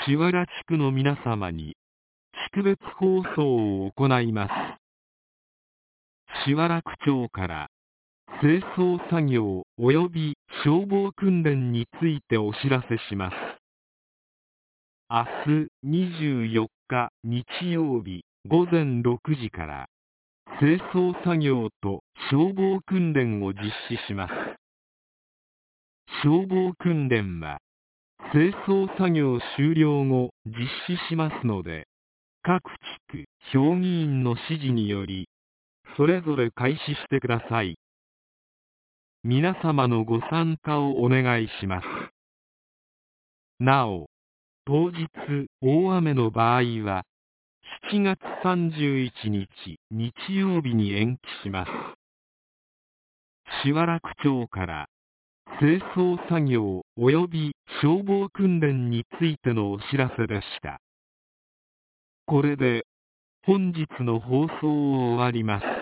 檜原地区の皆様に地区別放送を行います。檜原区長から清掃作業及び消防訓練についてお知らせします。明日24日日曜日午前6時から清掃作業と消防訓練を実施します。消防訓練は清掃作業終了後実施しますので、各地区評議員の指示によりそれぞれ開始してください。皆様のご参加をお願いします。なお、当日大雨の場合は7月31日日曜日に延期します。檜原区長から清掃作業及び消防訓練についてのお知らせでした。これで本日の放送を終わります。